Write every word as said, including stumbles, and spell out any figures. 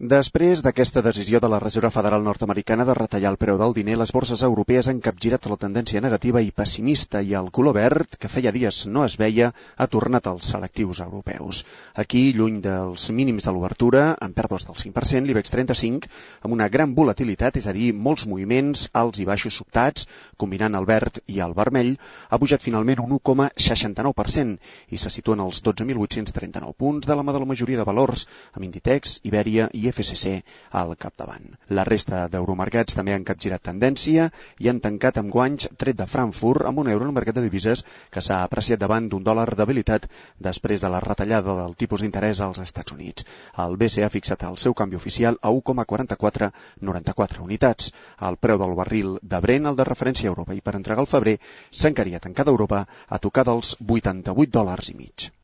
Després d'aquesta decisió de la Reserva Federal nord-americana de retallar el preu del diner, les borses europees han capgirat la tendència negativa i pessimista i el color verd, que feia dies no es veia, ha tornat als selectius europeus. Aquí, lluny dels mínims de l'obertura, amb pèrdues del cinc per cent, l'IBEX trenta-cinc, amb una gran volatilitat, és a dir, molts moviments alts i baixos sobtats, combinant el verd i el vermell, ha pujat finalment un u coma seixanta-nou per cent i se situen als dotze mil vuit-cents trenta-nou punts de la mà de la majoria de valors, amb Inditex, Iberia i F C C al capdavant. La resta d'euromercats també han capgirat tendència i han tancat amb guanys, tret de Frankfurt, amb un euro en el mercat de divises que s'ha apreciat davant d'un dòlar debilitat després de la retallada del tipus d'interès als Estats Units. El B C E ha fixat el seu canvi oficial a u coma quaranta-quatre noranta-quatre unitats. El preu del barril de Brent, el de referència a Europa, i per entregar el febrer s'encaria tancada a Europa a tocar dels vuitanta-vuit dòlars i mig.